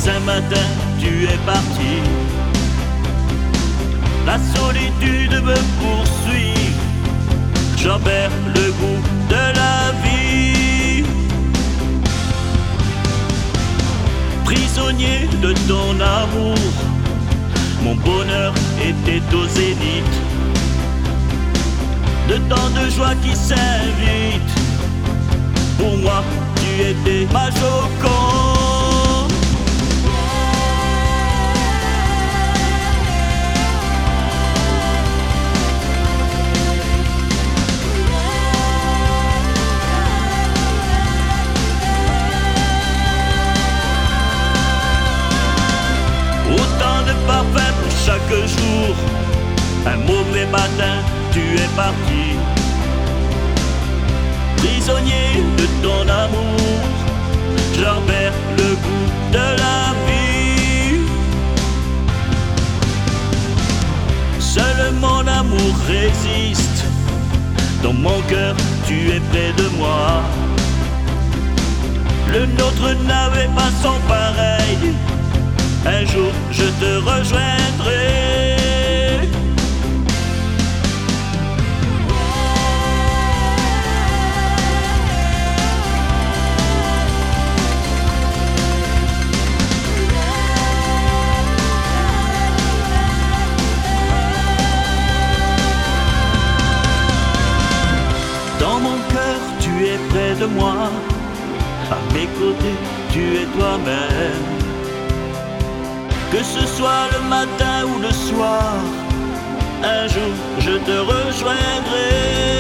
Un matin, tu es parti. La solitude me poursuit. J'en perds le goût de la vie. Prisonnier de ton amour, mon bonheur était au zénith. De tant de joie qui s'invitent. Pour moi, tu étais ma Joconde. Parfait pour chaque jour. Un mauvais matin, tu es parti. Prisonnier de ton amour, j'en perds le goût de la vie. Seul mon amour résiste. Dans mon cœur, tu es près de moi. Le nôtre n'avait pas son pareil. Un jour je te rejoindrai. Dans mon cœur tu es près de moi. À mes côtés tu es toi-même. Que ce soit le matin ou le soir, un jour je te rejoindrai.